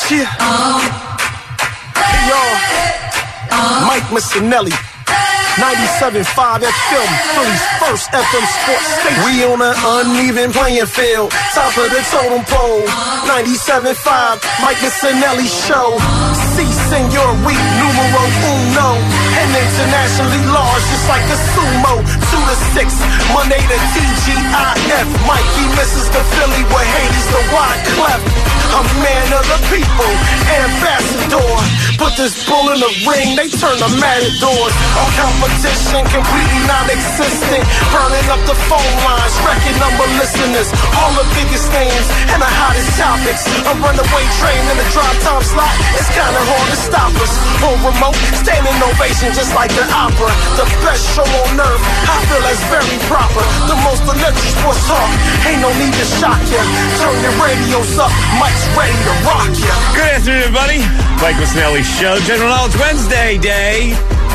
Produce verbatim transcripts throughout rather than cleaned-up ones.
Yeah. Hey, y'all. Mike Missinelli. ninety-seven point five F M, Philly's first F M sports station. We on an uneven playing field, top of the totem pole. ninety-seven point five, Mike Missinelli Show. C, Senor Week, numero uno. And internationally large, just like a sumo. Two to six, Monday to T G I F. Mikey misses the Philly with Hades, the wide clef. I'm man of the people, ambassador. Put this bull in the ring, they turn the matadors. All competition completely non-existent. Burning up the phone lines, wrecking number listeners. All the biggest names and the hottest topics. A runaway train in the drive time slot. It's kinda hard to stop us. On remote, standing ovation just like the opera. The best show on earth, I feel that's very proper. The most electric sports talk, ain't no need to shock ya. Turn your radios up, Mike's ready to rock ya. Good afternoon, everybody. Mike Missinelli Show, General Knowledge Wednesday day.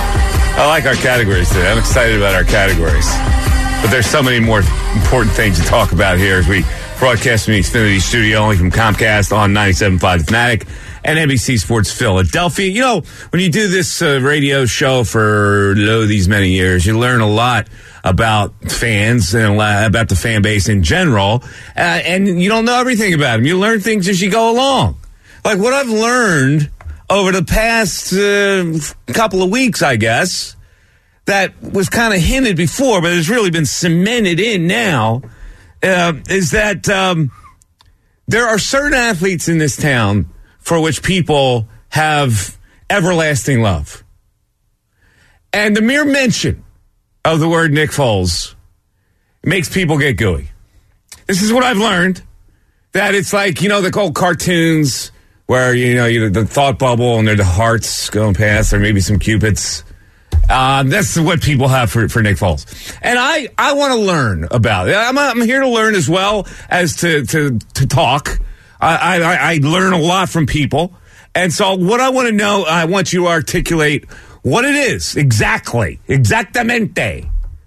I like our categories today. I'm excited about our categories. But there's so many more important things to talk about here as we broadcast from the Xfinity studio, only from Comcast on ninety-seven point five The Fanatic and N B C Sports Philadelphia. You know, when you do this uh, radio show for lo, these many years, you learn a lot about fans and about the fan base in general, uh, and you don't know everything about them. You learn things as you go along. Like what I've learned over the past uh, couple of weeks, I guess, that was kind of hinted before, but it's really been cemented in now, uh, is that um, there are certain athletes in this town for which people have everlasting love. And the mere mention of the word Nick Foles makes people get gooey. This is what I've learned, that it's like, you know, the old cartoons where, you know, you the thought bubble and there are the hearts going past, or maybe some cupids. Uh, that's what people have for, for Nick Foles. And I, I want to learn about it. I'm, I'm here to learn as well as to, to, to talk. I, I, I learn a lot from people. And so what I want to know, I want you to articulate what it is exactly, exactamente,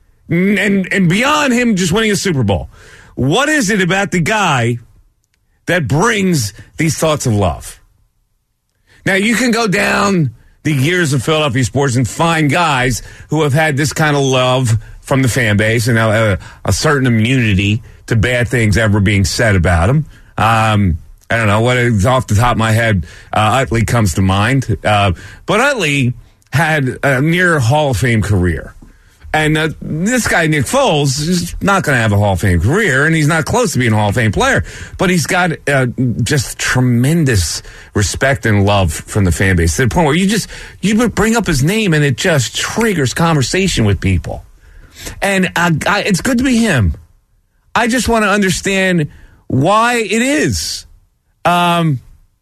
and and beyond him just winning a Super Bowl. What is it about the guy that brings these thoughts of love? Now, you can go down the years of Philadelphia sports and find guys who have had this kind of love from the fan base and a, a certain immunity to bad things ever being said about them. Um, I don't know what is off the top of my head. Uh, Utley comes to mind, uh, but Utley had a near Hall of Fame career. And uh, this guy, Nick Foles, is not going to have a Hall of Fame career, and he's not close to being a Hall of Fame player. But he's got uh, just tremendous respect and love from the fan base, to the point where you just, you bring up his name, and it just triggers conversation with people. And uh, I, it's good to be him. I just want to understand why it is. Um,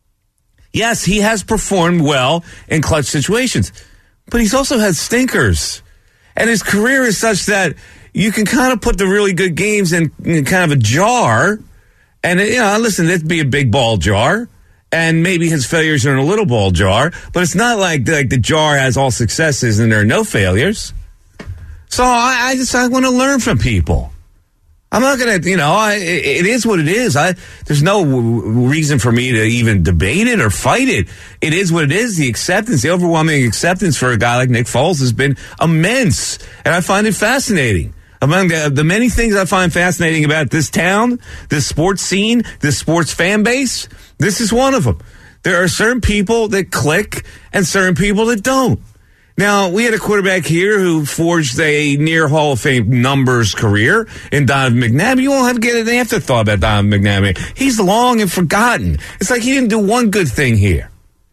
yes, he has performed well in clutch situations, but he's also had stinkers. And his career is such that you can kind of put the really good games in, in kind of a jar. And, you know, listen, it'd be a big ball jar. And maybe his failures are in a little ball jar. But it's not like, like the jar has all successes and there are no failures. So I, I just I want to learn from people. I'm not going to, you know, I, it is what it is. I, there's no w- reason for me to even debate it or fight it. It is what it is. The acceptance, the overwhelming acceptance for a guy like Nick Foles has been immense. And I find it fascinating. Among the, the many things I find fascinating about this town, this sports scene, this sports fan base, this is one of them. There are certain people that click and certain people that don't. Now, we had a quarterback here who forged a near Hall of Fame numbers career in Donovan McNabb. You won't have to get an afterthought about Donovan McNabb. He's long and forgotten. It's like he didn't do one good thing here.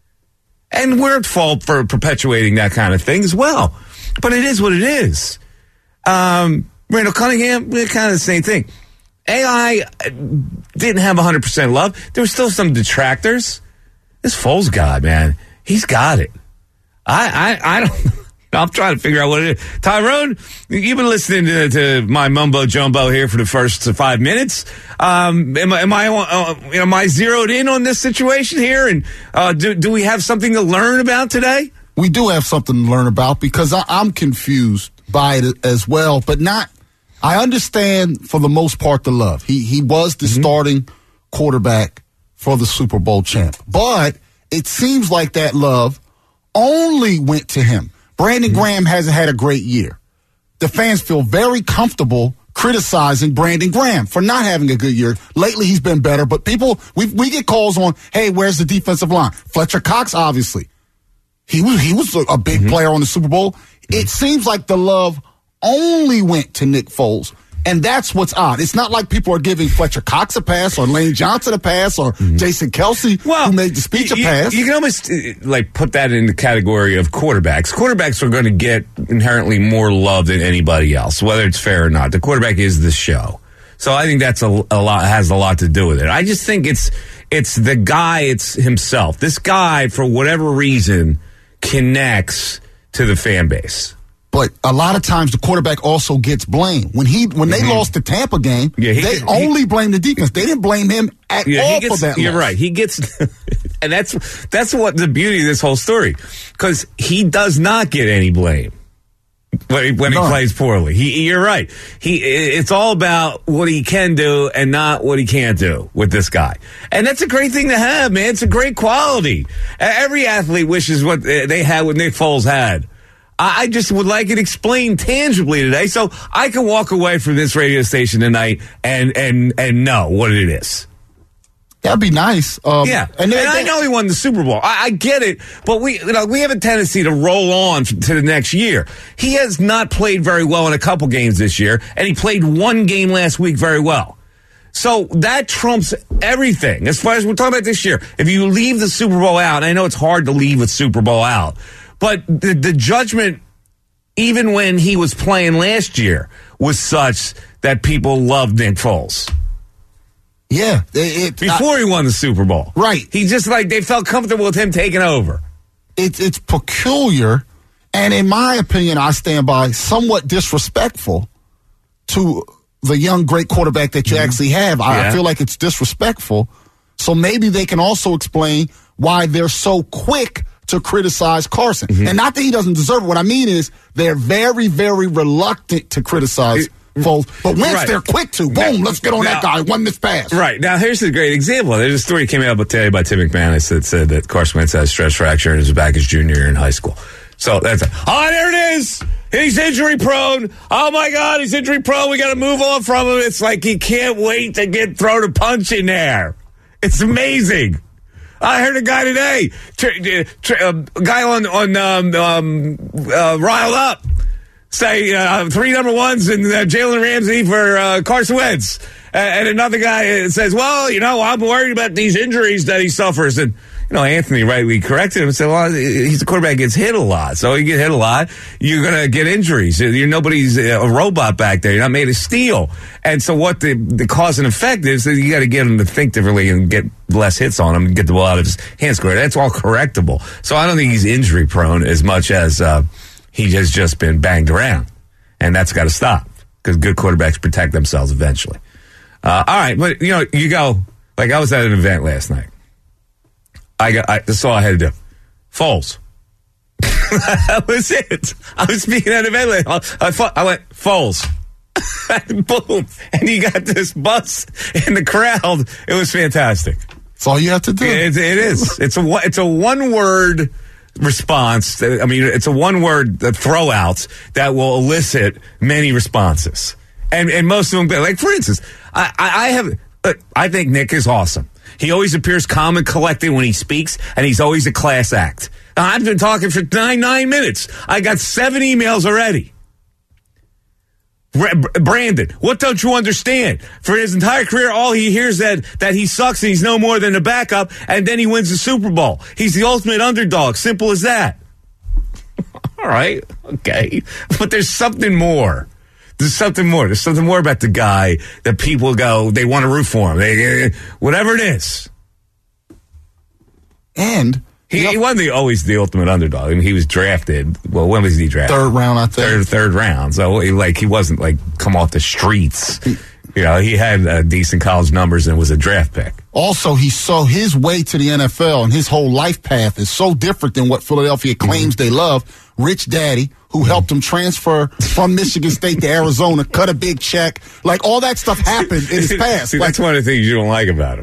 And we're at fault for perpetuating that kind of thing as well. But it is what it is. Um, Randall Cunningham, kind of the same thing. A I didn't have one hundred percent love. There were still some detractors. This Foles guy, man, he's got it. I, I, I don't, I'm trying to figure out what it is. Tyrone, you've been listening to, to my mumbo jumbo here for the first five minutes. Um, am I, am I, uh, am I zeroed in on this situation here? And, uh, do, do we have something to learn about today? We do have something to learn about because I, I'm confused by it as well, but not, I understand for the most part the love. He, he was the mm-hmm. starting quarterback for the Super Bowl champ, but it seems like that love only went to him. Brandon mm-hmm. Graham hasn't had a great year. The fans feel very comfortable criticizing Brandon Graham for not having a good year. Lately, he's been better, but people, we we get calls on, hey, where's the defensive line? Fletcher Cox, obviously. He was, he was a big mm-hmm. player on the Super Bowl. Mm-hmm. It seems like the love only went to Nick Foles, and that's what's odd. It's not like people are giving Fletcher Cox a pass or Lane Johnson a pass or mm-hmm. Jason Kelce, well, who made the speech, you, a pass. You can almost like put that in the category of quarterbacks. Quarterbacks are going to get inherently more love than anybody else, whether it's fair or not. The quarterback is the show. So I think that's a, a lot, has a lot to do with it. I just think it's it's the guy, it's himself. This guy, for whatever reason, connects to the fan base. But a lot of times the quarterback also gets blamed. When he when they mm-hmm. lost the Tampa game, yeah, he, they he, only blamed the defense. They didn't blame him at yeah, all gets, for that You're loss. right. He gets and that's that's what the beauty of this whole story. Because he does not get any blame when he, when he plays poorly. He, you're right. He it's all about what he can do and not what he can't do with this guy. And that's a great thing to have, man. It's a great quality. Every athlete wishes what they had, what Nick Foles had. I just would like it explained tangibly today, so I can walk away from this radio station tonight and and and know what it is. That'd be nice. Um, yeah, and, and I know he won the Super Bowl. I, I get it, but we you know we have a tendency to roll on to the next year. He has not played very well in a couple games this year, and he played one game last week very well. So that trumps everything as far as we're talking about this year. If you leave the Super Bowl out, and I know it's hard to leave a Super Bowl out. But the, the judgment, even when he was playing last year, was such that people loved Nick Foles. Yeah. It, Before I, he won the Super Bowl. Right. He just like, they felt comfortable with him taking over. It, it's peculiar, and in my opinion, I stand by, somewhat disrespectful to the young, great quarterback that you mm-hmm. actually have. I, yeah. I feel like it's disrespectful. So maybe they can also explain why they're so quick to criticize Carson. Mm-hmm. And not that he doesn't deserve it. What I mean is they're very, very reluctant to criticize Foles. But once right. they're quick to, boom, now, let's get on now, that guy, won this pass. Right. Now, here's a great example. There's a story that came out today by Tim McManus that said that Carson Wentz had a stress fracture in his back his junior year in high school. So that's it. Oh, there it is. He's injury prone. Oh, my God, he's injury prone. We got to move on from him. It's like he can't wait to get thrown a punch in there. It's amazing. I heard a guy today, a uh, guy on on um, um, uh, Riled Up, say uh, three number ones and uh, Jalen Ramsey for uh, Carson Wentz. Uh, and another guy says, well, you know, I'm worried about these injuries that he suffers. And, you know, Anthony rightly corrected him and said, well, he's a quarterback, gets hit a lot. So you get hit a lot, you're going to get injuries. You're nobody's a robot back there. You're not made of steel. And so what the, the cause and effect is that you got to get him to think differently and get less hits on him and get the ball out of his hands square. That's all correctable. So I don't think he's injury prone as much as uh, he has just been banged around. And that's got to stop because good quarterbacks protect themselves eventually. Uh, all right. But, you know, you go, like I was at an event last night. I got, I, that's all I had to do. Foles. That was it. I was speaking at an event. I, I, I went, Foles. Boom. And you got this buzz in the crowd. It was fantastic. That's all you have to do. It, it is. It's a, it's a one word response. I mean, it's a one word throw out that will elicit many responses. And, and most of them, like, for instance, I, I, I have, uh, I think Nick is awesome. He always appears calm and collected when he speaks, and he's always a class act. Now, I've been talking for nine, nine minutes. I got seven emails already. Brandon, what don't you understand? For his entire career, all he hears that that he sucks and he's no more than a backup, and then he wins the Super Bowl. He's the ultimate underdog. Simple as that. All right, okay. But there's something more. There's something more. There's something more about the guy that people go, they want to root for him. They, whatever it is. And he, he wasn't the, always the ultimate underdog. I mean, he was drafted. Well, when was he drafted? Third round, I think. Third, third round. So, he, like, he wasn't, like, come off the streets. You know, he had uh, decent college numbers and was a draft pick. Also, he saw his way to the N F L, and his whole life path is so different than what Philadelphia claims mm-hmm. they love. Rich Daddy, who helped him transfer from Michigan State to Arizona, cut a big check. Like, all that stuff happened in his past. See, like, that's one of the things you don't like about him.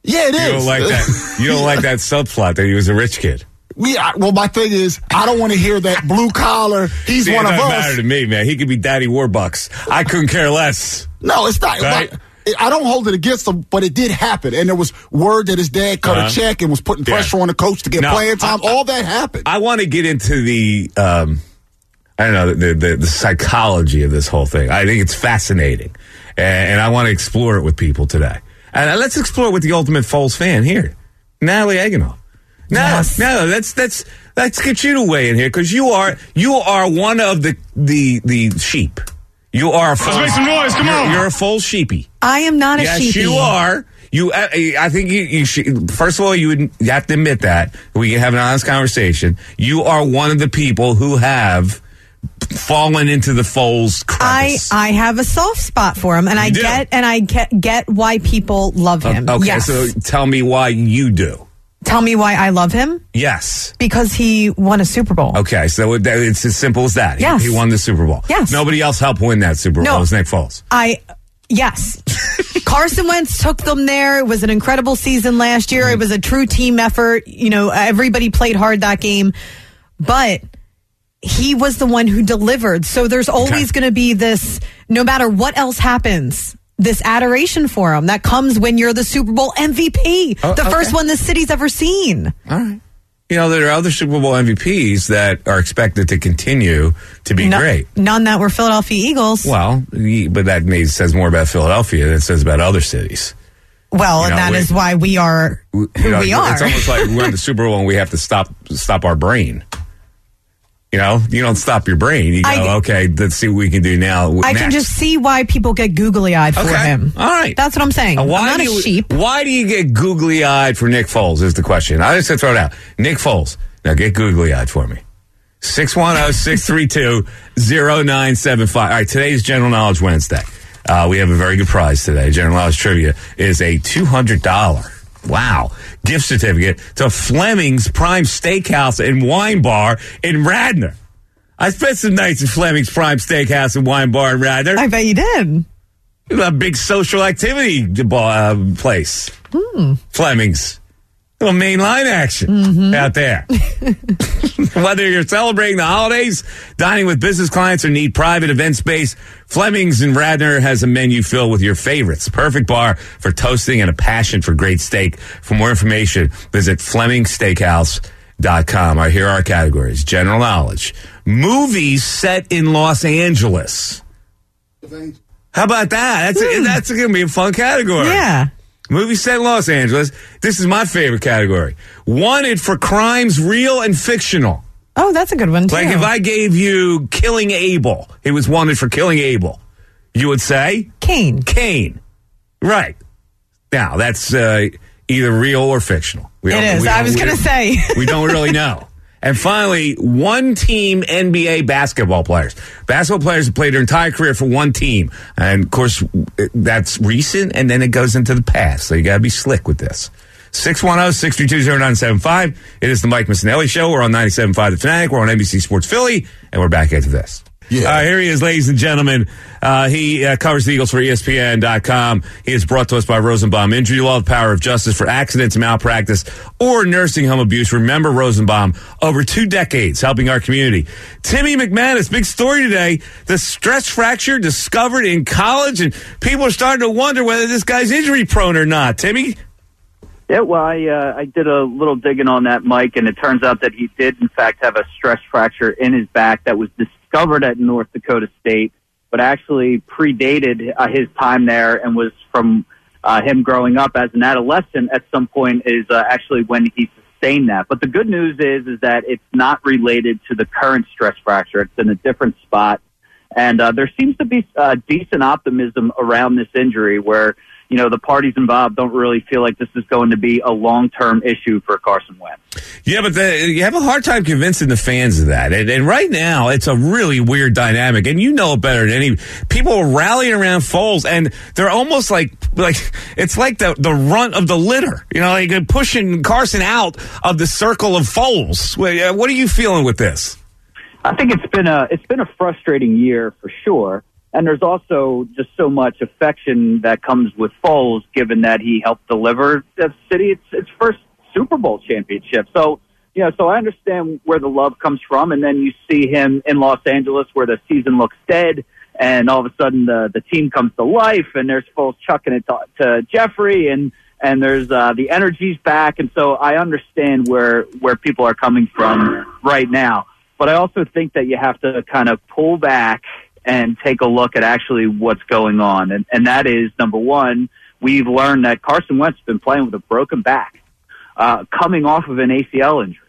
Yeah, it you is. Don't like that. You don't like that subplot that he was a rich kid. We, I, well, my thing is, I don't want to hear that blue collar. He's See, one it of doesn't us. matter to me, man. He could be Daddy Warbucks. I couldn't care less. No, it's not. Right? Like, I don't hold it against him, but it did happen. And there was word that his dad cut Uh-huh. a check and was putting pressure Yeah. on the coach to get No, playing time. I- I- All that happened. I want to get into the, um, I don't know, the, the, the psychology of this whole thing. I think it's fascinating. And, and I want to explore it with people today. And let's explore it with the ultimate Foles fan here, Natalie Eggenhoff. No, Yes. no, that's that's let's get you to weigh in here because you are you are one of the the the sheep. You are a Foles, Let's make some noise. Come you're, on. You're a Foles sheepy. I am not a Yes, sheepy. you are. You, uh, I think you, you should. First of all, you, would, you have to admit that we can have an honest conversation. You are one of the people who have fallen into the Foles I, crevice. I have a soft spot for him, and I do? get and I get, get why people love him. okay, yes. so tell me why you do. Tell me why I love him. Yes. Because he won a Super Bowl. Okay, so it- it's as simple as that. He- Yes. He, won the Super Bowl. Yes. Nobody else helped win that Super Bowl. No. It was Nick Foles. I yes. Carson Wentz took them there. It was an incredible season last year. It was a true team effort. You know, everybody played hard that game, but he was the one who delivered. So there's always Okay. going to be this, no matter what else happens, this adoration for him that comes when you're the Super Bowl M V P, Oh, the okay. first one the city's ever seen. All right. You know, there are other Super Bowl M V Ps that are expected to continue to be No- great. None that were Philadelphia Eagles. Well, ye- but that may, says more about Philadelphia than it says about other cities. Well, you and know, that we- is why we are who You know, we are. It's almost like we're in the Super Bowl and we have to stop stop our brain. You know, you don't stop your brain. You go, I- okay, let's see what we can do now. I next. can just see why people get googly eyed for Okay. him. All right. That's what I'm saying. Uh, I'm why not do a you, sheep. Why do you get googly eyed for Nick Foles? Is the question. I just said throw it out. Nick Foles. Now get googly eyed for me. six one zero, six three two, zero nine seven five. All right, today's General Knowledge Wednesday. Uh, we have a very good prize today. General Knowledge Trivia is a two hundred dollars, wow, gift certificate to Fleming's Prime Steakhouse and Wine Bar in Radnor. I spent some nights at Fleming's Prime Steakhouse and Wine Bar in Radnor. I bet you did. A big social activity uh, place. Fleming's. Little mainline action out there. Whether you're celebrating the holidays, dining with business clients, or need private event space, Fleming's in Radnor has a menu filled with your favorites. Perfect bar for toasting and a passion for great steak. For more information, visit Fleming Steakhouse dot com. All right, here are our categories. General knowledge. Movies set in Los Angeles. How about that? That's, a, that's going to be a fun category. Yeah. Movie set in Los Angeles. This is my favorite category. Wanted for crimes real and fictional. Oh, that's a good one, too. Like if I gave you Killing Abel, he was wanted for killing Abel, you would say? Kane. Cain. Right. Now, that's uh, either real or fictional. We It don't- is. we I don't- was we going to don't- say. We don't really know. And finally, one team N B A basketball players. Basketball players have played their entire career for one team. And of course, that's recent and then it goes into the past. So you got to be slick with this. six one zero, six three two, zero nine seven five. It is the Mike Missinelli Show. We're on ninety-seven point five The Fanatic. We're on N B C Sports Philly. And we're back into this. Yeah. Uh, here he is, ladies and gentlemen. Uh, he uh, covers the Eagles for E S P N dot com. He is brought to us by Rosenbaum Injury Law, the power of justice for accidents, malpractice, or nursing home abuse. Remember Rosenbaum, over two decades helping our community. Timmy McManus, big story today. The stress fracture discovered in college, and people are starting to wonder whether this guy's injury prone or not. Timmy? Yeah, well, I uh, I did a little digging on that, Mike, and it turns out that he did, in fact, have a stress fracture in his back that was discovered at North Dakota State, but actually predated uh, his time there and was from uh, him growing up as an adolescent at some point is uh, actually when he sustained that. But the good news is is that it's not related to the current stress fracture. It's in a different spot. And uh, there seems to be uh, decent optimism around this injury where, you know, the parties involved don't really feel like this is going to be a long-term issue for Carson Wentz. Yeah, but the, you have a hard time convincing the fans of that. And, and right now, it's a really weird dynamic. And you know it better than any. People are rallying around Foles, and they're almost like, like it's like the, the runt of the litter. You know, like they're pushing Carson out of the circle of Foles. What are you feeling with this? I think it's been a it's been a frustrating year for sure. And there's also just so much affection that comes with Foles, given that he helped deliver the city its, its first Super Bowl championship. So, you know, so I understand where the love comes from. And then you see him in Los Angeles where the season looks dead, and all of a sudden the, the team comes to life, and there's Foles chucking it to, to Jeffrey, and, and there's uh, the energy's back. And so I understand where, where people are coming from right now. But I also think that you have to kind of pull back and take a look at actually what's going on. And, and that is, number one, we've learned that Carson Wentz has been playing with a broken back, uh, coming off of an A C L injury,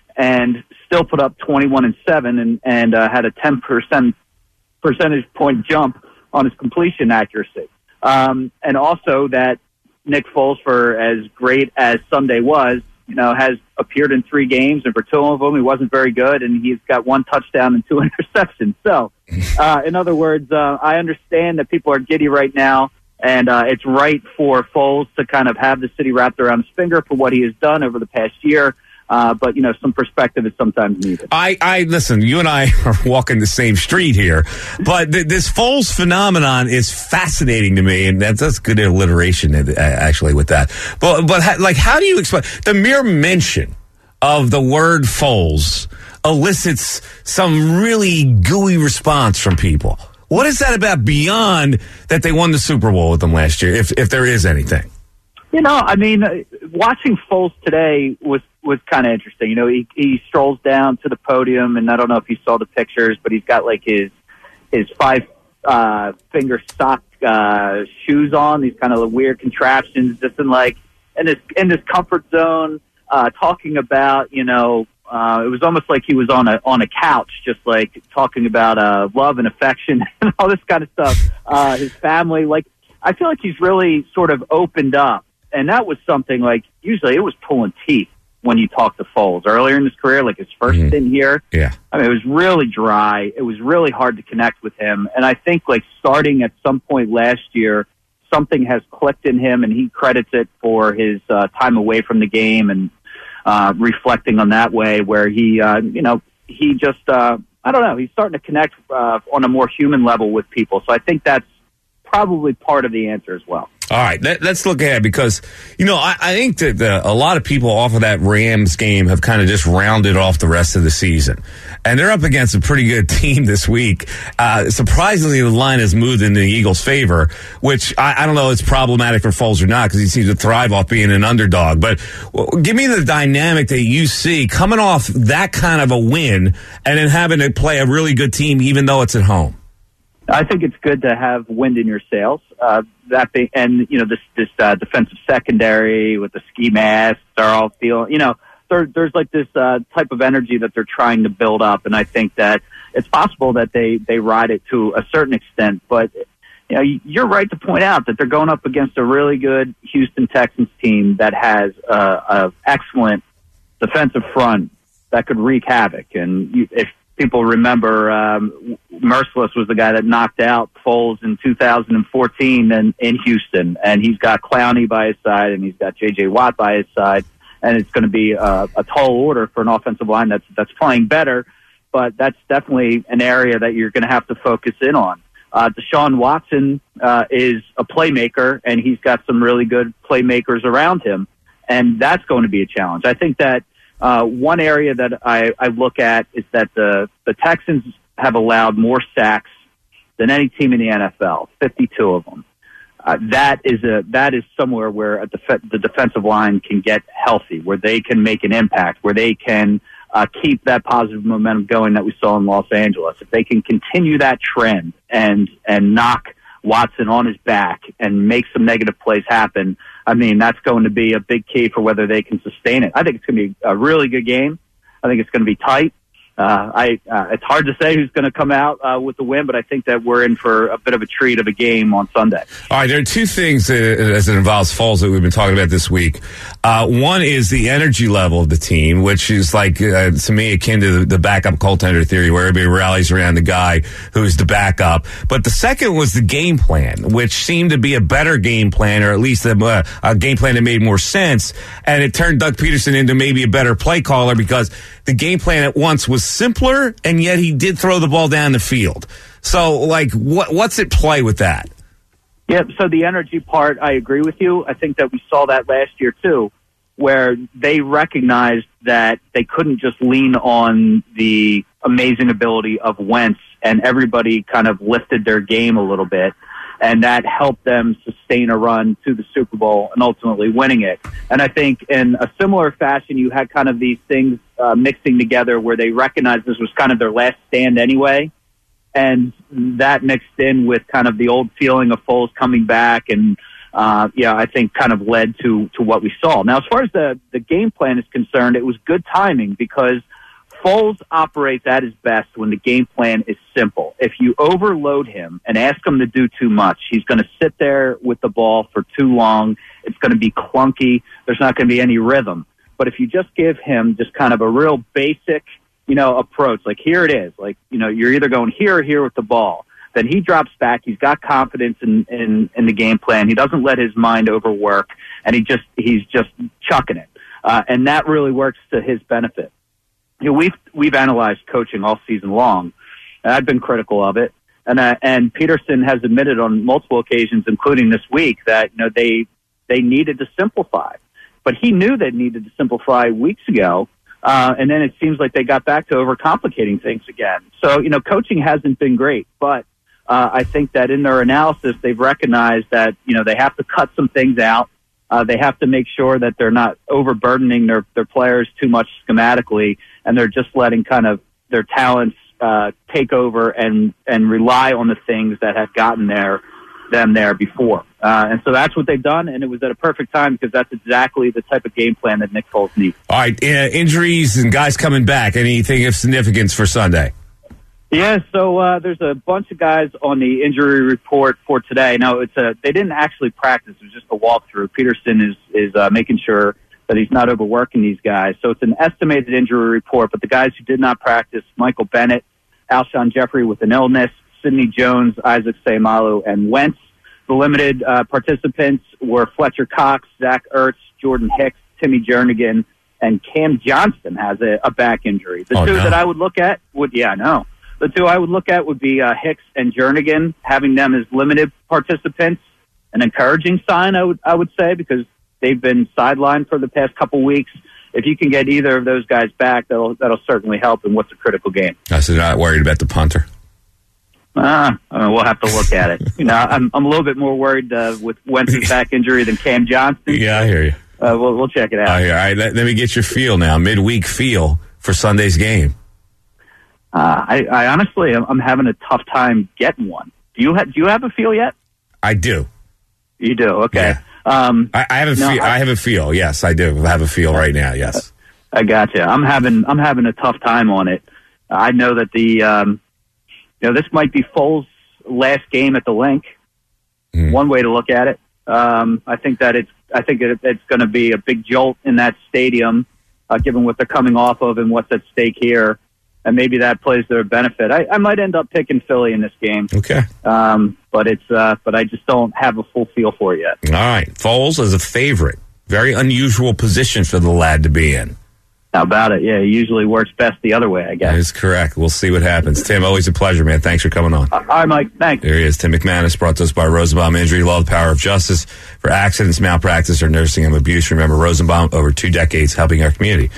and still put up twenty-one and seven and, and uh, had a ten percent percentage point jump on his completion accuracy. Um, and also that Nick Foles, for as great as Sunday was, you know, has appeared in three games, and for two of them, he wasn't very good, and he's got one touchdown and two interceptions. So, uh, in other words, uh, I understand that people are giddy right now, and uh, it's right for Foles to kind of have the city wrapped around his finger for what he has done over the past year. Uh, but, you know, some perspective is sometimes needed. I, I listen, you and I are walking the same street here, but th- this Foles phenomenon is fascinating to me, and that's, that's good alliteration, uh, actually, with that. But, but ha- like, how do you explain the mere mention of the word Foles elicits some really gooey response from people? What is that about beyond that they won the Super Bowl with them last year, if if there is anything? You know, I mean, uh, watching Foles today was, was kind of interesting. You know, he, he strolls down to the podium, and I don't know if you saw the pictures, but he's got like his his five uh, finger sock uh, shoes on. These kind of weird contraptions, just in like in his in his comfort zone, uh, talking about, you know, uh, it was almost like he was on a on a couch, just like talking about uh, love and affection and all this kind of stuff. Uh, his family, like, I feel like he's really sort of opened up. And that was something, like, usually it was pulling teeth when you talk to Foles earlier in his career, like his first mm-hmm. stint here. Yeah. I mean, it was really dry. It was really hard to connect with him. And I think, like, starting at some point last year, something has clicked in him, and he credits it for his uh, time away from the game and uh, reflecting on that way where he, uh, you know, he just, uh, I don't know, he's starting to connect uh, on a more human level with people. So I think that's probably part of the answer as well. All right, let, let's look ahead because, you know, I, I think that the, a lot of people off of that Rams game have kind of just rounded off the rest of the season. And they're up against a pretty good team this week. Uh, surprisingly, the line has moved in the Eagles' favor, which I, I don't know if it's problematic for Foles or not because he seems to thrive off being an underdog. But well, give me the dynamic that you see coming off that kind of a win and then having to play a really good team even though it's at home. I think it's good to have wind in your sails. Uh, that be, and you know this this uh, defensive secondary with the ski masks, they're all feeling. You know, there, there's like this uh, type of energy that they're trying to build up, and I think that it's possible that they they ride it to a certain extent. But you know, you're right to point out that they're going up against a really good Houston Texans team that has uh, a excellent defensive front that could wreak havoc. And you, if people remember, um, Merciless was the guy that knocked out Foles in two thousand fourteen in, in Houston, and he's got Clowney by his side, and he's got J J Watt by his side, and it's going to be a, a tall order for an offensive line that's that's playing better, but that's definitely an area that you're going to have to focus in on. Uh, Deshaun Watson uh, is a playmaker, and he's got some really good playmakers around him, and that's going to be a challenge. I think that Uh, one area that I, I look at is that the, the Texans have allowed more sacks than any team in the N F L, fifty-two of them. Uh, that is a that is somewhere where a def- the defensive line can get healthy, where they can make an impact, where they can uh, keep that positive momentum going that we saw in Los Angeles. If they can continue that trend and and knock Watson on his back and make some negative plays happen, I mean, that's going to be a big key for whether they can sustain it. I think it's going to be a really good game. I think it's going to be tight. Uh, I, uh, it's hard to say who's going to come out uh, with the win, but I think that we're in for a bit of a treat of a game on Sunday. All right, there are two things uh, as it involves Foles that we've been talking about this week. Uh, one is the energy level of the team, which is like, uh, to me, akin to the, the backup goaltender theory, where everybody rallies around the guy who's the backup. But the second was the game plan, which seemed to be a better game plan, or at least a, uh, a game plan that made more sense. And it turned Doug Peterson into maybe a better play caller because the game plan at once was simpler, and yet he did throw the ball down the field. So, like, what what's at play with that? Yeah, so the energy part, I agree with you. I think that we saw that last year, too, where they recognized that they couldn't just lean on the amazing ability of Wentz, and everybody kind of lifted their game a little bit, and that helped them sustain a run to the Super Bowl and ultimately winning it. And I think in a similar fashion, you had kind of these things uh, mixing together where they recognized this was kind of their last stand anyway, and that mixed in with kind of the old feeling of Foles coming back, and uh, yeah, I think kind of led to to what we saw. Now, as far as the the game plan is concerned, it was good timing because Foles operates at his best when the game plan is simple. If you overload him and ask him to do too much, he's going to sit there with the ball for too long. It's going to be clunky. There's not going to be any rhythm. But if you just give him just kind of a real basic, you know, approach, like here it is, like, you know, you're either going here or here with the ball, then he drops back. He's got confidence in, in, in the game plan. He doesn't let his mind overwork, and he just, he's just chucking it. Uh, and that really works to his benefit. You know, we've we've analyzed coaching all season long, and I've been critical of it. And uh, and Peterson has admitted on multiple occasions, including this week, that you know they they needed to simplify. But he knew they needed to simplify weeks ago, uh, and then it seems like they got back to overcomplicating things again. So you know, coaching hasn't been great, but uh, I think that in their analysis, they've recognized that you know they have to cut some things out. Uh, they have to make sure that they're not overburdening their, their players too much schematically, and they're just letting kind of their talents uh, take over and, and rely on the things that have gotten there them there before. Uh, and so that's what they've done, and it was at a perfect time because that's exactly the type of game plan that Nick Foles needs. All right, uh, injuries and guys coming back. Anything of significance for Sunday? Yeah, so uh, there's a bunch of guys on the injury report for today. Now, it's a they didn't actually practice; it was just a walkthrough. Peterson is is uh, making sure that he's not overworking these guys. So it's an estimated injury report. But the guys who did not practice: Michael Bennett, Alshon Jeffrey with an illness, Sidney Jones, Isaac Seumalo, and Wentz. The limited uh, participants were Fletcher Cox, Zach Ertz, Jordan Hicks, Timmy Jernigan, and Cam Johnston has a, a back injury. The oh, two no. that I would look at would, yeah, no. The two I would look at would be uh, Hicks and Jernigan, having them as limited participants. An encouraging sign, I would I would say, because they've been sidelined for the past couple weeks. If you can get either of those guys back, that'll that'll certainly help in what's a critical game. I said, not worried about the punter. Ah, uh, we'll have to look at it. You know, I'm I'm a little bit more worried uh, with Wentz's back injury than Cam Johnston. Yeah, I hear you. Uh, we'll we'll check it out. I hear. All right, let, let me get your feel now, midweek feel for Sunday's game. Uh, I, I honestly, I'm, I'm having a tough time getting one. Do you ha- do you have a feel yet? I do. You do. Okay. Yeah. Um, I, I have a no, feel. I, I have a feel. Yes, I do have a feel right now. Yes. I gotcha. I'm having I'm having a tough time on it. I know that the um, you know this might be Foles' last game at the Link. Mm. One way to look at it. Um, I think that it's I think it, it's going to be a big jolt in that stadium, uh, given what they're coming off of and what's at stake here. And maybe that plays to their benefit. I, I might end up picking Philly in this game. Okay. Um, but it's uh, but I just don't have a full feel for it yet. All right. Foles is a favorite. Very unusual position for the lad to be in. How about it? Yeah, it usually works best the other way, I guess. That is correct. We'll see what happens. Tim, always a pleasure, man. Thanks for coming on. Uh, all right, Mike. Thanks. There he is, Tim McManus, brought to us by Rosenbaum Injury Law, the power of justice for accidents, malpractice, or nursing home abuse. Remember, Rosenbaum, over two decades helping our community.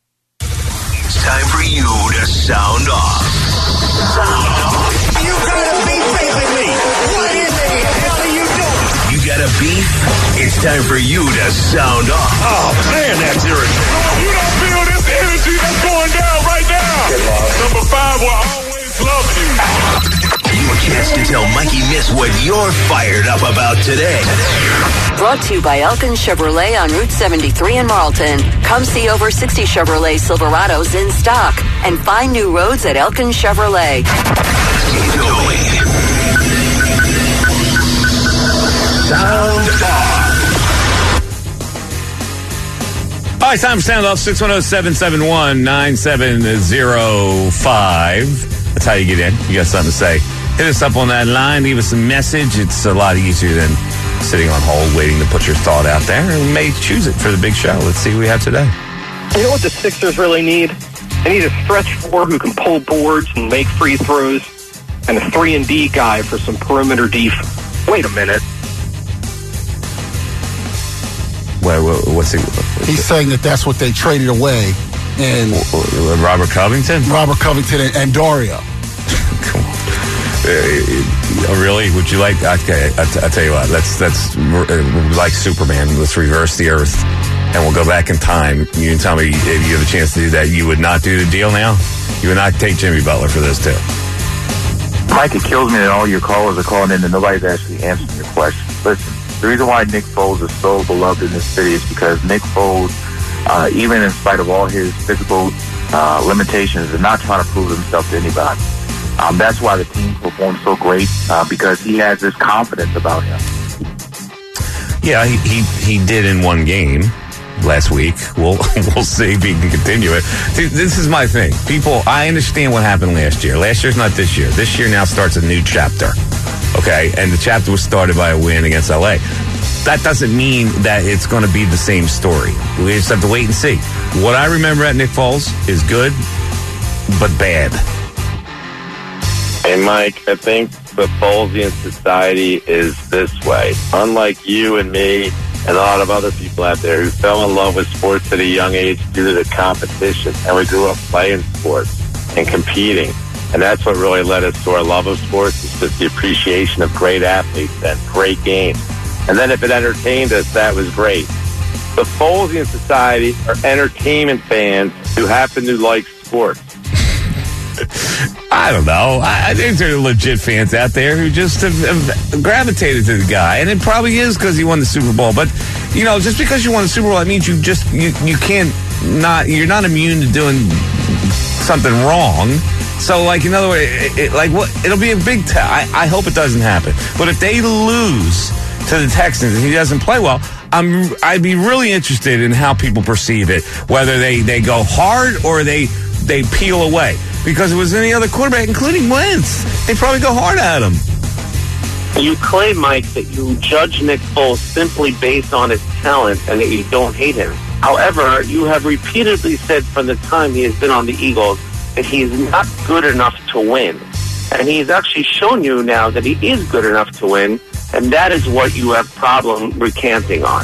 It's time for you to sound off. Sound off. You gotta be facing me. What in the hell are you doing? You got a beef? It's time for you to sound off. Oh, man, that's irritating. You don't feel this energy that's going down right now. Number five will always love you. Your chance to tell Mikey Miss what you're fired up about today. Brought to you by Elkin Chevrolet on Route seventy-three in Marlton. Come see over sixty Chevrolet Silverados in stock and find new roads at Elkin Chevrolet. Keep going. Sound off. All right, time for Sound Off, six one zero, seven seven one, nine seven zero five. That's how you get in. You got something to say. Hit us up on that line. Leave us a message. It's a lot easier than sitting on hold waiting to put your thought out there. And we may choose it for the big show. Let's see what we have today. You know what the Sixers really need? They need a stretch four who can pull boards and make free throws, and a three and D guy for some perimeter defense. Wait a minute. Wait, what's he? He's saying that that's what they traded away. And Robert Covington? Robert Covington and, and Dario. Come on. Uh, really? Would you like... Okay, I'll, t- I'll tell you what. Let's, let's uh, like Superman. Let's reverse the earth, and we'll go back in time. You can tell me if you have a chance to do that, you would not do the deal now? You would not take Jimmy Butler for this, too? Mike, it kills me that all your callers are calling in and nobody's actually answering your question. Listen, the reason why Nick Foles is so beloved in this city is because Nick Foles, uh, even in spite of all his physical uh, limitations, is not trying to prove himself to anybody. Um, that's why the team performed so great, uh, because he has this confidence about him. Yeah, he, he, he did in one game last week. We'll we'll see if he can continue it. See, this is my thing. People, I understand what happened last year. Last year's not this year. This year now starts a new chapter. Okay? And the chapter was started by a win against L A. That doesn't mean that it's going to be the same story. We just have to wait and see. What I remember at Nick Foles is good, but bad. Hey, Mike, I think the Folesian society is this way. Unlike you and me and a lot of other people out there who fell in love with sports at a young age due to the competition, and we grew up playing sports and competing. And that's what really led us to our love of sports, is just the appreciation of great athletes and great games. And then if it entertained us, that was great. The Folesian society are entertainment fans who happen to like sports. I don't know. I, I think there are legit fans out there who just have, have gravitated to the guy, and it probably is because he won the Super Bowl. But you know, just because you won the Super Bowl, that means you just you you can't not you're not immune to doing something wrong. So, like, in other words, it, it, like what it'll be a big. T- I, I hope it doesn't happen. But if they lose to the Texans and he doesn't play well, I'm I'd be really interested in how people perceive it, whether they, they go hard or they they peel away. Because if it was any other quarterback, including Wentz, they'd probably go hard at him. You claim, Mike, that you judge Nick Foles simply based on his talent and that you don't hate him. However, you have repeatedly said from the time he has been on the Eagles that he is not good enough to win. And he's actually shown you now that he is good enough to win, and that is what you have problem recanting on.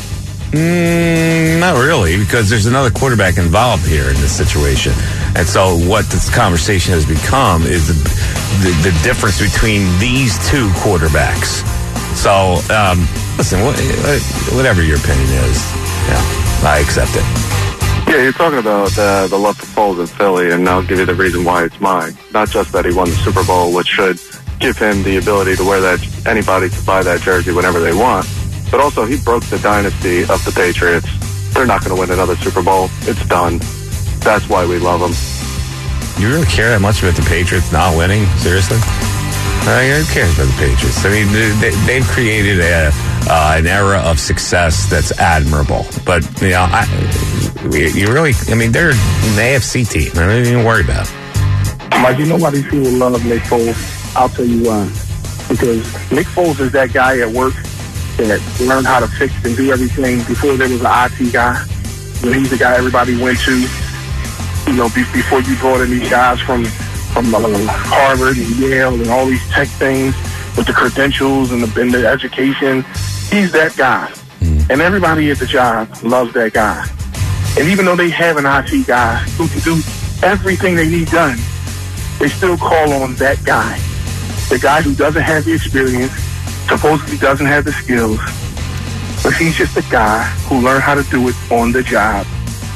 Mm, not really, because there's another quarterback involved here in this situation. And so what this conversation has become is the, the, the difference between these two quarterbacks. So, um, listen, whatever your opinion is, yeah, I accept it. Yeah, you're talking about uh, the love for Foles in Philly, and I'll give you the reason why it's mine. Not just that he won the Super Bowl, which should give him the ability to wear that, anybody to buy that jersey whenever they want, but also he broke the dynasty of the Patriots. They're not going to win another Super Bowl. It's done. That's why we love him. You really care that much about the Patriots not winning? Seriously? I mean, who cares about the Patriots? I mean, they, they've created a, uh, an era of success that's admirable. But, you know, I, you really, I mean, they're an A F C team. I don't even worry about it. Mike, you know why these people love Nick Foles? I'll tell you why. Because Nick Foles is that guy at work that learned how to fix and do everything before there was an I T guy. You know, he's the guy everybody went to. You know, be, before you brought in these guys from from uh, Harvard and Yale and all these tech things with the credentials and the, and the education, he's that guy. Mm. And everybody at the job loves that guy. And even though they have an I T guy who can do everything they need done, they still call on that guy. The guy who doesn't have the experience, supposedly doesn't have the skills, but he's just a guy who learned how to do it on the job.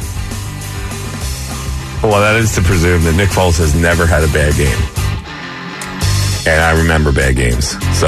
Well, that is to presume that Nick Foles has never had a bad game. And I remember bad games, so.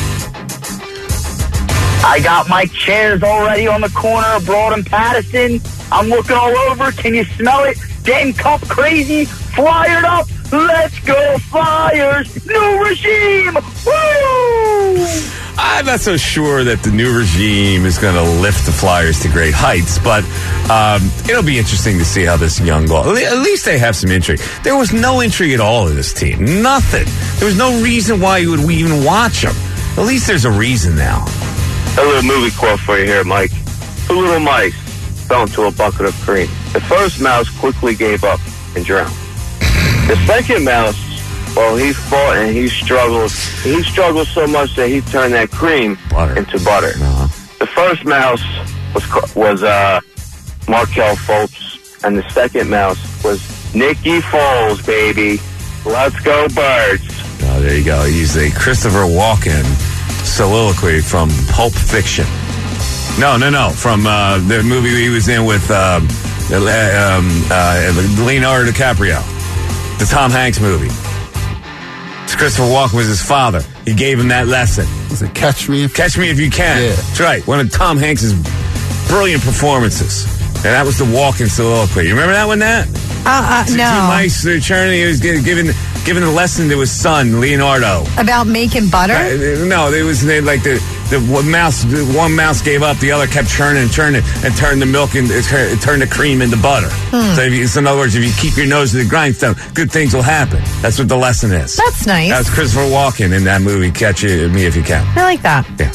I got my chairs already on the corner of Broad and Patterson. I'm looking all over. Can you smell it? Getting cup crazy, fired up. Let's go Flyers! New regime! Woo! I'm not so sure that the new regime is going to lift the Flyers to great heights, but um, it'll be interesting to see how this young ball. At least they have some intrigue. There was no intrigue at all in this team. Nothing. There was no reason why you would we even watch them. At least there's a reason now. A little movie quote for you here, Mike. Two little mice fell into a bucket of cream. The first mouse quickly gave up. and drown. The second mouse, well, he fought and he struggled. He struggled so much that he turned that cream butter. into butter. Uh-huh. The first mouse was was uh, Markel Fultz, and the second mouse was Nicky Foles, baby. Let's go, Birds. Oh, there you go. He's a Christopher Walken soliloquy from Pulp Fiction. No, no, no. From uh, the movie he was in with um, um, uh, Leonardo DiCaprio. The Tom Hanks movie. Christopher Walken was his father. He gave him that lesson. Was it Catch Me If Catch Me If You Can? Yeah. That's right. One of Tom Hanks' brilliant performances. And that was the Walken soliloquy. You remember that one, Nat? Uh, uh, Two no. mice uh, churning. He was gi- giving giving the lesson to his son, Leonardo. About making butter? Uh, no, it was they, like the the one mouse. The one mouse gave up, the other kept churning and churning and turned the milk and it turned the cream into butter. Hmm. So, if you, so in other words, if you keep your nose to the grindstone, good things will happen. That's what the lesson is. That's nice. That was Christopher Walken in that movie. Catch it, Me If You Can. I like that. Yeah.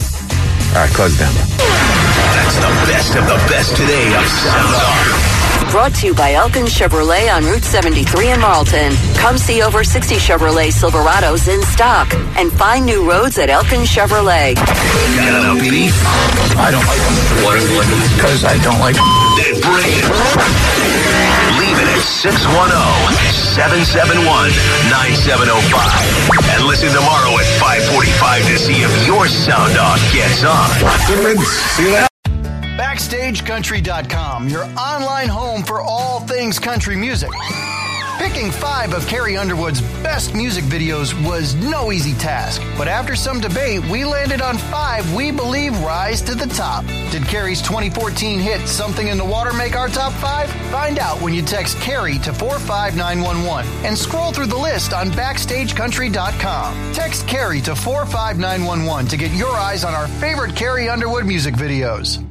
All right, close it down, bro. That's the best of the best today of Sound Off. Brought to you by Elkin Chevrolet on Route seventy-three in Marlton. Come see over sixty Chevrolet Silverados in stock and find new roads at Elkin Chevrolet. Got an L P D? I don't like them. What is it? Because I don't like them. Then bring it. Leave it at six one zero, seven seven one, nine seven zero five. And listen tomorrow at five forty-five to see if your sound off gets on. See you later. Backstage Country dot com, your online home for all things country music. Picking five of Carrie Underwood's best music videos was no easy task, but after some debate, we landed on five we believe rise to the top. Did Carrie's twenty fourteen hit Something in the Water make our top five? Find out when you text Carrie to four five nine one one and scroll through the list on Backstage Country dot com. Text Carrie to four five nine one one to get your eyes on our favorite Carrie Underwood music videos.